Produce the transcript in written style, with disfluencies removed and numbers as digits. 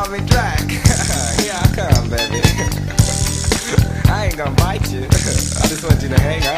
call me Drac. Here I come, baby. I ain't gonna bite you. I just want you to hang